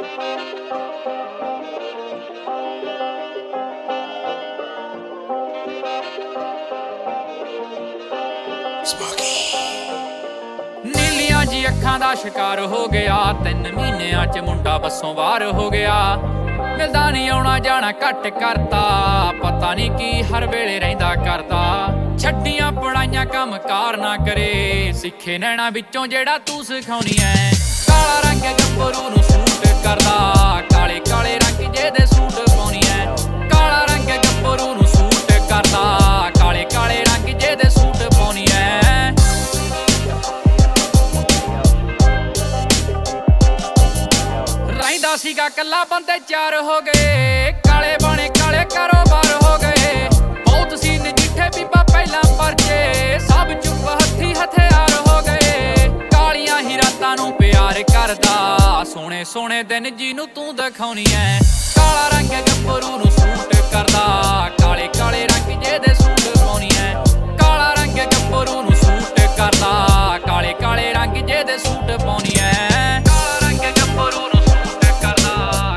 ਨੀਲੀਆਂ ਜੀ ਅੱਖਾਂ ਦਾ ਸ਼ਿਕਾਰ ਹੋ ਗਿਆ, 3 ਮਹੀਨਿਆਂ ਚ ਮੁੰਡਾ ਬੱਸੋਂ ਬਾਹਰ ਹੋ ਗਿਆ। ਮਿਲਦਾ ਨਹੀਂ ਆਉਣਾ ਜਾਣਾ ਘੱਟ ਕਰਤਾ, ਪਤਾ ਨਹੀਂ ਕੀ ਹਰ ਵੇਲੇ ਰਹਿੰਦਾ ਕਰਦਾ। ਛੱਡੀਆਂ ਪੜਾਈਆਂ ਕੰਮ ਕਾਰ ਨਾ ਕਰੇ, ਸਿੱਖੇ ਨੈਣਾ ਵਿੱਚੋਂ ਜਿਹੜਾ ਤੂੰ ਸਿਖਾਉਣੀ ਐ। ਕਾਲਾ ਰੰਗ ਗੱਭਰੂ ਨੂੰ ਸੂਟ ਕਰਦਾ, ਕਾਲੇ ਕਾਲੇ ਰੰਗ ਜਿਹਦੇ ਸੂਟ ਪਾਉਣੀ ਐ। ਕਾਲਾ ਰੰਗ ਗੱਭਰੂ ਨੂੰ ਸੂਟ ਕਰਦਾ, ਕਾਲੇ ਕਾਲੇ ਰੰਗ ਜਿਹਦੇ ਸੂਟ ਪਾਉਣੀ ਐ। ਰਹਿੰਦਾ ਸੀਗਾ ਕੱਲਾ ਬੰਦੇ 4 ਹੋ ਗਏ, ਕਾਲੇ ਬਾਣੇ ਕਾਲੇ ਕਾਰੋਬਾਰ ਹੋ ਗਏ। ਬਹੁਤ ਸੀ ਨਜਿੱਠੇ ਬੀਬਾ ਪਹਿਲਾਂ ਪਰਚੇ, ਸਭ ਚੁੱਪ ਹੱਥੀ ਹਥਿਆਰ ਹੋ ਗਏ। ਕਾਲੀਆਂ ਹੀ ਰਾਤਾਂ ਨੂੰ ਪਿਆਰ ਕਰਦਾ, ਸੋਹਣੇ ਸੋਹਣੇ ਦਿਨ ਜਿਹਨੂੰ ਤੂੰ ਦਿਖਾਉਣੀ ਐ। ਕਾਲਾ ਰੰਗ ਗੱਭਰੂ ਨੂੰ ਸੂਟ ਕਰਦਾ, ਕਾਲੇ ਕਾਲੇ ਰੰਗ ਜਿਹਦੇ ਸੂਟ ਪਾਉਣੀ ਐ। ਕਾਲਾ ਰੰਗ ਗੱਭਰੂ ਨੂੰ ਸੂਟ ਕਰਦਾ, ਕਾਲੇ ਕਾਲੇ ਰੰਗ ਜਿਹਦੇ ਸੂਟ ਪਾਉਣੀ ਐ। ਕਾਲਾ ਰੰਗ ਗੱਭਰੂ ਨੂੰ ਸੂਟ ਕਰਦਾ,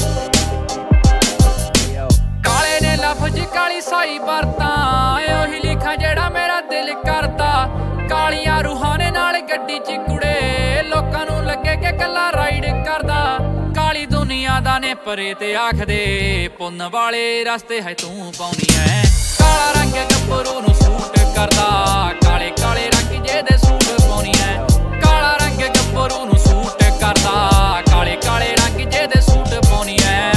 ਕਾਲੇ ਨੇ ਲਫ਼ਜ਼ ਕਾਲੀ ਸਾਈ ਵਰਤਾਂ, ਉਹੀ ਲਿਖਾਂ ਜਿਹੜਾ ਮੇਰਾ ਦਿਲ ਕਰਦਾ। ਕਾਲੀਆਂ ਰੂਹਾਂ ਨੇ ਨਾਲ ਗੱਡੀ ਚ ਕੁੜੇ, ਲੋਕਾਂ ਨੂੰ ਲੱਗੇ ਕਿ ਕੱਲਾ ਰਾਈਡ ਕਰਦਾ। ਕਾਲੀ ਦੁਨੀਆ ਦਾ ਨੇ ਪਰੇ ਤੇ ਆਖਦੇ, ਪੁੰਨ ਵਾਲੇ ਰਸਤੇ ਹੈ ਤੂੰ ਪਾਉਣੀ ਐ। ਕਾਲਾ ਰੰਗ ਗੱਭਰੂ ਨੂੰ ਸੂਟ ਕਰਦਾ, ਕਾਲੇ ਕਾਲੇ ਰੰਗ ਜਿਹਦੇ ਸੂਟ ਪਾਉਣੀ ਐ। ਕਾਲਾ ਰੰਗ ਗੱਭਰੂ ਨੂੰ ਸੂਟ ਕਰਦਾ, ਕਾਲੇ ਕਾਲੇ ਰੰਗ ਜਿਹਦੇ ਸੂਟ ਪਾਉਣੀ ਐ।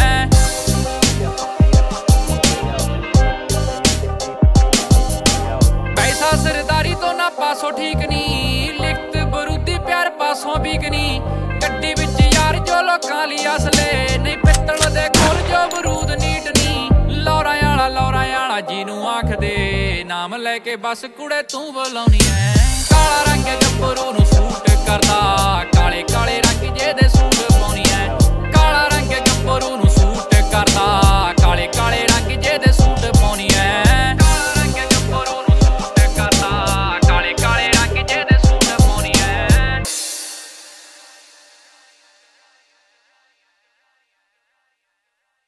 ਪੈਸਾ ਸਰਦਾਰੀ ਤੋਂ ਨਾ ਪਾਸੋਂ ਠੀਕ ਨੀ, ਲਿਖਤ ਬਰੂਦੀ ਪਿਆਰ ਪਾਸੋਂ ਵੀਕ ਨੀ। ਗੱਡੀ ਵਿੱਚ ਯਾਰ ਜੋ ਲੋਕਾਂ ਲਈ ਅਸਲੇ, ਨਹੀਂ ਪਿੱਤਲ ਦੇ ਕੋਲ ਜੋ ਬਰੂਦ ਨੀਟ ਨੀ। ਲੌਰਾਂ ਵਾਲਾ ਜਿਹਨੂੰ ਆਖਦੇ, ਨਾਮ ਲੈ ਕੇ ਬਸ ਕੁੜੇ ਤੂੰ ਬੁਲਾਉਣੀ ਐ। ਕਾਲਾ ਰੰਗ ਗੱਭਰੂ ਨੂੰ ਸੂਟ ਕਰਦਾ, ਕਾਲੇ ਕਾਲੇ ਰੰਗ ਜਿਹਦੇ ਸੂਟ